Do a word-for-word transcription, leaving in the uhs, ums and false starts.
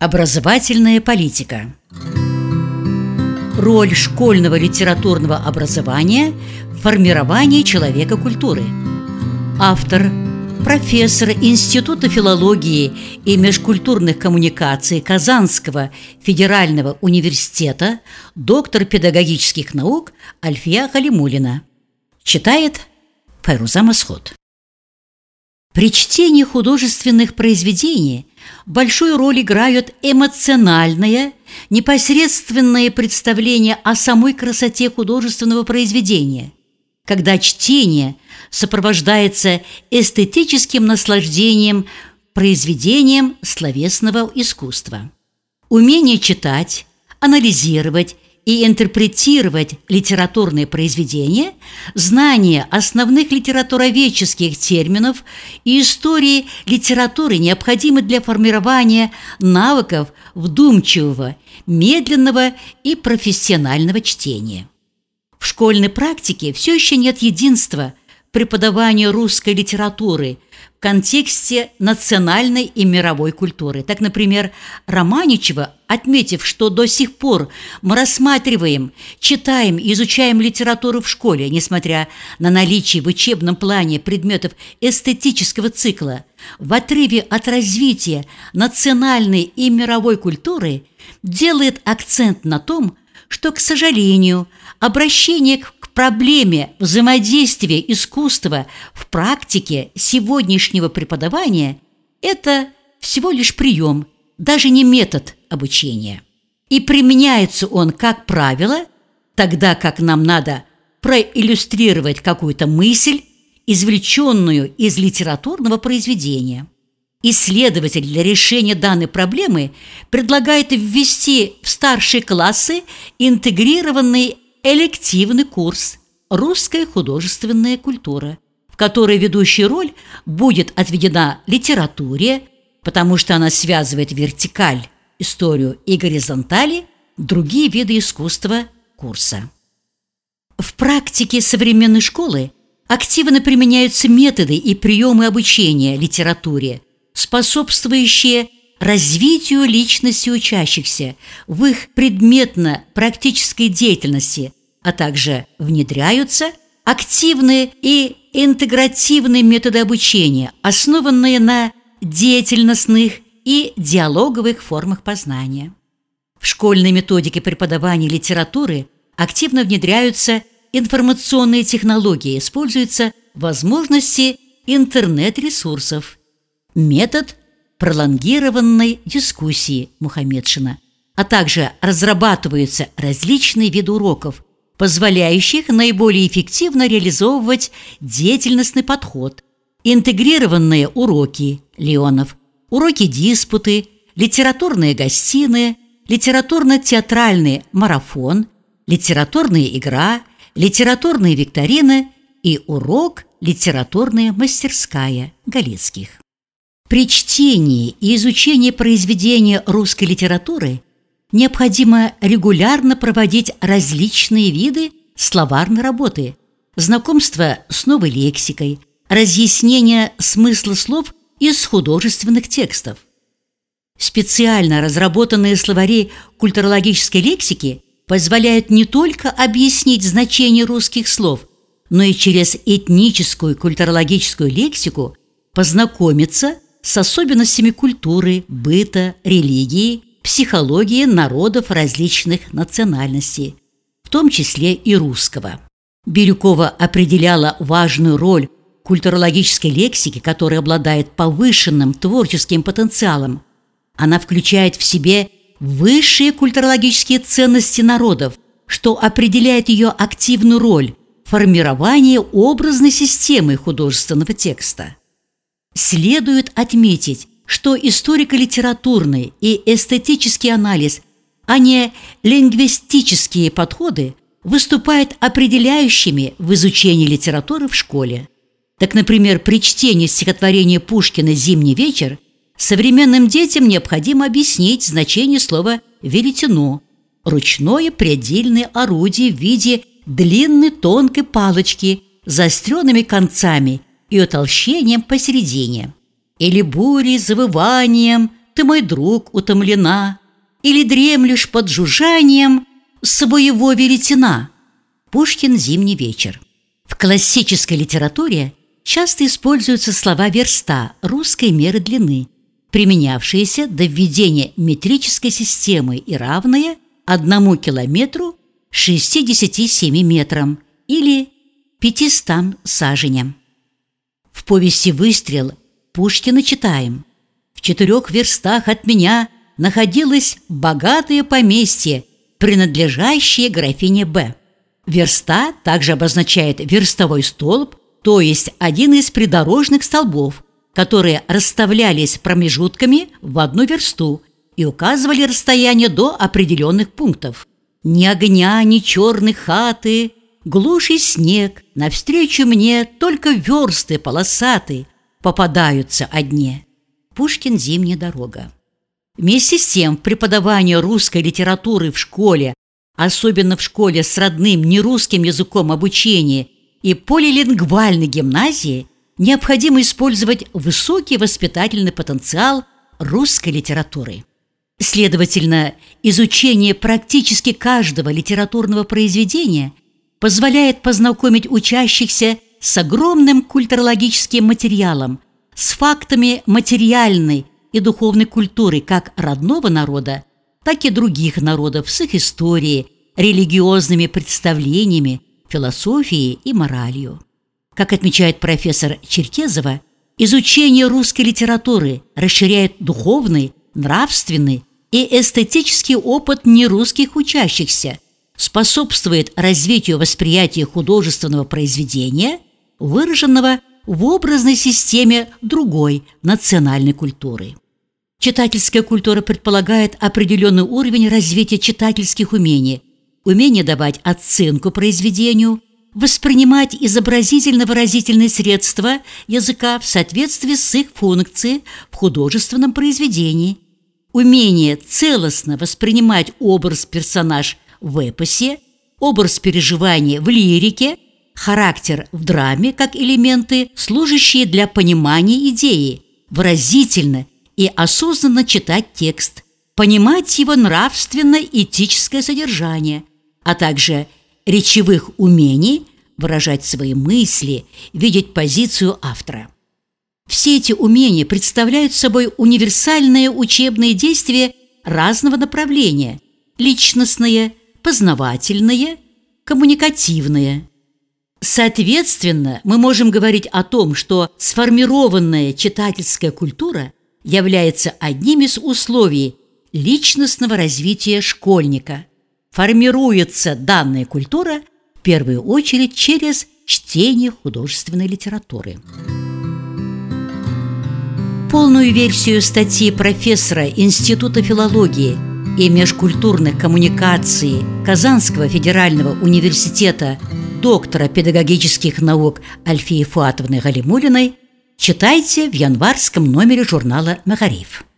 Образовательная политика. Роль школьного литературного образования в формировании человека культуры. Автор – профессор Института филологии и межкультурных коммуникаций Казанского федерального университета, доктор педагогических наук Альфия Галимуллина. Читает Файруза Масход. При чтении художественных произведений большую роль играют эмоциональное, непосредственное представление о самой красоте художественного произведения, когда чтение сопровождается эстетическим наслаждением произведением словесного искусства. Умение читать, анализировать и интерпретировать литературные произведения, знание основных литературоведческих терминов и истории литературы необходимы для формирования навыков вдумчивого, медленного и профессионального чтения. В школьной практике все еще нет единства преподавания русской литературы в контексте национальной и мировой культуры. Так, например, Романичева, отметив, что до сих пор мы рассматриваем, читаем и изучаем литературу в школе, несмотря на наличие в учебном плане предметов эстетического цикла, в отрыве от развития национальной и мировой культуры, делает акцент на том, что, к сожалению, обращение к проблеме взаимодействия искусства в практике сегодняшнего преподавания – это всего лишь прием, даже не метод обучения. И применяется он, как правило, тогда как нам надо проиллюстрировать какую-то мысль, извлеченную из литературного произведения. Исследователь для решения данной проблемы предлагает ввести в старшие классы интегрированный элективный курс «Русская художественная культура», в которой ведущая роль будет отведена литературе, потому что она связывает вертикаль, историю и горизонтали, другие виды искусства курса. В практике современной школы активно применяются методы и приемы обучения литературе, способствующие развитию личности учащихся в их предметно-практической деятельности, а также внедряются активные и интегративные методы обучения, основанные на деятельностных и диалоговых формах познания. В школьной методике преподавания литературы активно внедряются информационные технологии, используются возможности интернет-ресурсов, метод пролонгированной дискуссии Мухаммедшина, а также разрабатываются различные виды уроков, позволяющих наиболее эффективно реализовывать деятельностный подход, интегрированные уроки Леонов, уроки-диспуты, литературные гостиные, литературно-театральный марафон, литературная игра, литературные викторины и урок «Литературная мастерская» Галицких. При чтении и изучении произведения русской литературы необходимо регулярно проводить различные виды словарной работы, знакомство с новой лексикой, разъяснение смысла слов из художественных текстов. Специально разработанные словари культурологической лексики позволяют не только объяснить значение русских слов, но и через этническую культурологическую лексику познакомиться с особенностями культуры, быта, религии, психологии народов различных национальностей, в том числе и русского. Бирюкова определяла важную роль культурологической лексики, которая обладает повышенным творческим потенциалом. Она включает в себе высшие культурологические ценности народов, что определяет ее активную роль в формировании образной системы художественного текста. Следует отметить, что историко-литературный и эстетический анализ, а не лингвистические подходы, выступают определяющими в изучении литературы в школе. Так, например, при чтении стихотворения Пушкина «Зимний вечер» современным детям необходимо объяснить значение слова «веретено» – ручное предельное орудие в виде длинной тонкой палочки с заостренными концами и утолщением посередине, или бурей, завыванием, «Ты мой друг, утомлена» или дремлешь под жужжанием своего веретена. Пушкин «Зимний вечер». В классической литературе часто используются слова верста русской меры длины, применявшиеся до введения метрической системы и равные одному километру шестидесяти семи метрам или пятистам саженям. В повести «Выстрел» Пушкина читаем: «В четырех верстах от меня находилось богатое поместье, принадлежащее графине Б». Верста также обозначает верстовой столб, то есть один из придорожных столбов, которые расставлялись промежутками в одну версту и указывали расстояние до определенных пунктов. «Ни огня, ни черной хаты, глушь и снег, навстречу мне только версты полосаты попадаются одни». Пушкин «Зимняя дорога». Вместе с тем, преподавание русской литературы в школе, особенно в школе с родным нерусским языком обучения и полилингвальной гимназии, необходимо использовать высокий воспитательный потенциал русской литературы. Следовательно, изучение практически каждого литературного произведения позволяет познакомить учащихся с огромным культурологическим материалом, с фактами материальной и духовной культуры как родного народа, так и других народов с их историей, религиозными представлениями, философией и моралью. Как отмечает профессор Черкезова, изучение русской литературы расширяет духовный, нравственный и эстетический опыт нерусских учащихся, способствует развитию восприятия художественного произведения, выраженного в образной системе другой национальной культуры. Читательская культура предполагает определенный уровень развития читательских умений, умение давать оценку произведению, воспринимать изобразительно-выразительные средства языка в соответствии с их функцией в художественном произведении, умение целостно воспринимать образ-персонаж в эпосе, образ переживания в лирике, характер в драме как элементы, служащие для понимания идеи, выразительно и осознанно читать текст, понимать его нравственно-этическое содержание, а также речевых умений выражать свои мысли, видеть позицию автора. Все эти умения представляют собой универсальные учебные действия разного направления – личностные, познавательные, коммуникативные. Соответственно, мы можем говорить о том, что сформированная читательская культура является одним из условий личностного развития школьника. Формируется данная культура в первую очередь через чтение художественной литературы. Полную версию статьи профессора Института филологии и межкультурных коммуникаций Казанского федерального университета доктора педагогических наук Альфии Фуатовны Галимуллиной читайте в январском номере журнала «Магариф».